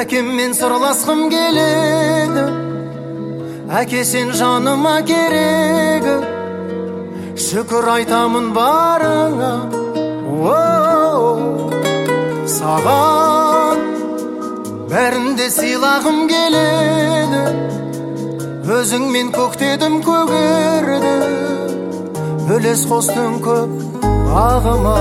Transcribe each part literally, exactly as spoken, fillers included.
әкеммен сырласқым келеді, әке сен жаныма керегі, шүкір айтамын барыңа. Саған бәрінде сыйлағым келеді, өзіңмен көктедім көгерді, үлес қостың көп бағыма.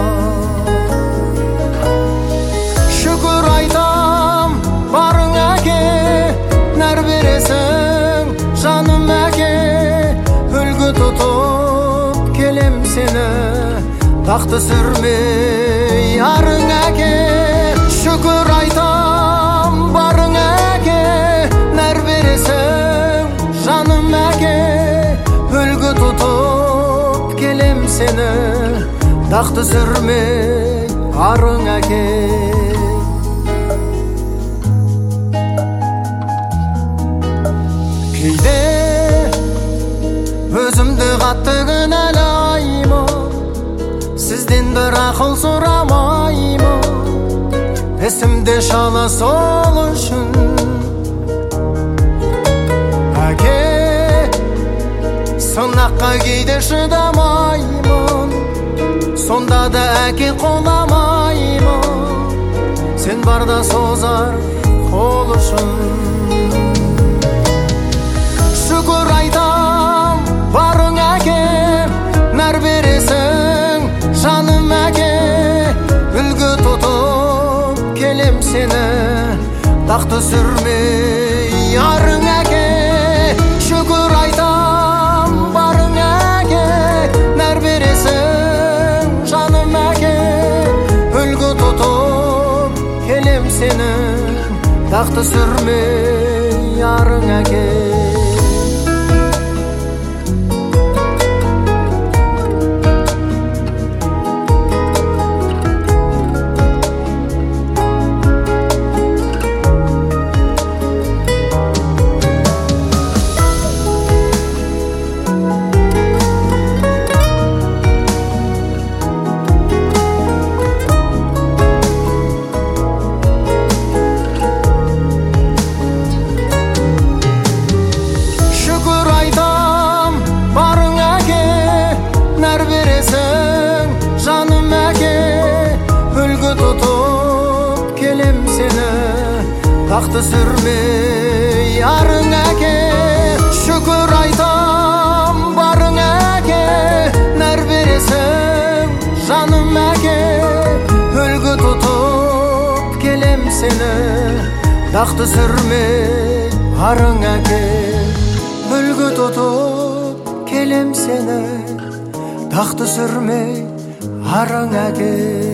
Шүкір айтам барың әке, нәр бересің жаным әке, үлгі тұтып келем сені, тақты сүрмей ярың әке. Шүкір айтам барың әке, нәр бересің жаным әке, үлгі тұтып келем сені, тақты сүрмей арың әке. Кейде өзімді қатты кінәлаймын, сізден бір ақыл сұрамаймын, есімде шала сол үшін. Әке, сынаққа кейде шыдамаймын, сонда да әке қоламаймын, сен барда созар қол үшін. Шүкір айтам барың әке, нәр бересің жаным әке, үлгі тұтып келем сені, тақты сүрмей ярың әке. Шүкір айтам барың әке, нәр бересің жаным әке, үлгі тұтып келем сені, тақты сүрмей ярың әке. Тақты сүрмей ярың әке. Шүкір айтам барың әке, нәр бересің жаным әке, үлгі тұтып келем сені, тақты сүрмей арың әке. Үлгі тұтып келем сені, тақты сүрмей арың әке.